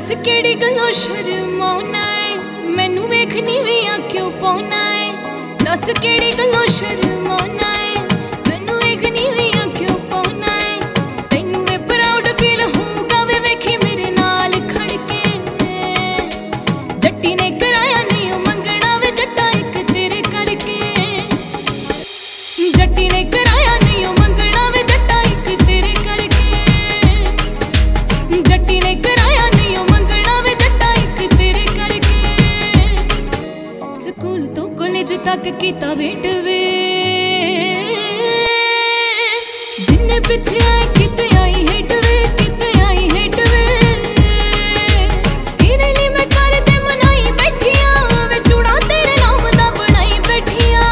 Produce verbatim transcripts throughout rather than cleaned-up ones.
केड़ी गल्लों शर्माना है, मैनू वेखनी भी आ क्यों पाउना है। दस केड़ी गल्लों शर्माना है, मैनू वेखनी भी आ क्यों पाउना है। तैनू वे प्राउड फील होगा वे वेखी मेरे नाल खड़के। जट्टी ने कराया नहीं मंगना वे जट्टा एक तेरे करके। जट्टी ने कराया नहीं मंगना वे जट्टा एक तेरे करके। जट्टी ने कराया नहीं मंगना वे जट्टा एक तेरे करके। स्कूल तो कॉलेज तक कीता वेट वे, जिन्ने पिछे आए किते आई हेट वे, किते आई हेट वे। तेरे लिए मैं कर ते मनाई बैठिया वे, चूड़ा तेरे नाम दा बनाई बैठिया।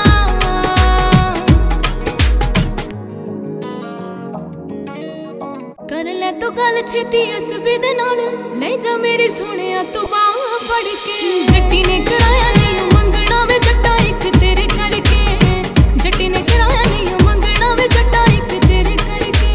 कर ले तो गल छेती इस बिद नाल, ले जा मेरी सोहणिया तू बाह फड़ के। जट्टी ने कराया नहीं मंगना वे जट्टा एक तेरे करके। जट्टी ने कराया नहीं मंगना वे जट्टा एक तेरे करके।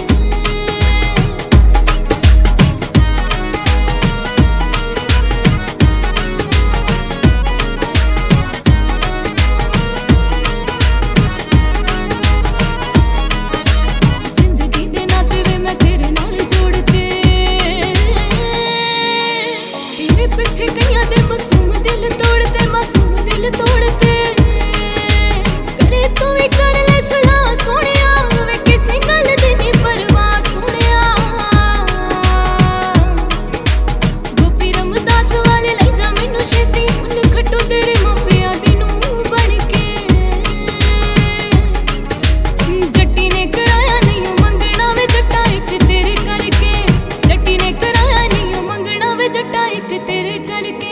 जिंदगी दे नाते वे मैं तेरे नाल जोड़ते, तेरे पिछे कईयां दे मासूम दिल तोड़ते, मासूम दिल तोड़ते। करे तू भी कर ले सलाह सोहणिया वे, किसे गल दी नी परवाह सोहणिया। गोपी रमदास वाले ले जा मैनू छेती, उन खट्टू तेरे मापिया दी नूं बन के। जट्टी ने कराया नहीं मंगना वे जट्टा एक तेरे करके। जट्टी ने कराया नहीं मंगना वे जट्टा एक तेरे करके।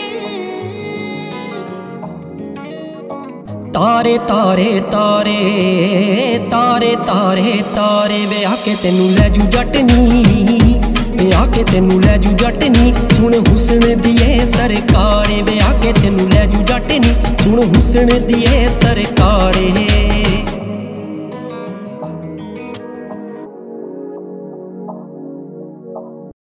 तारे तारे तारे तारे तारे तारे वे आके तेनू लै जू जटनी, वे आके तेनू लै जू जटनी। सुन हुस्न दिए सरकारे वे आके तेनू लै जू जटनी, सुन हुस्न दिए सरकारे।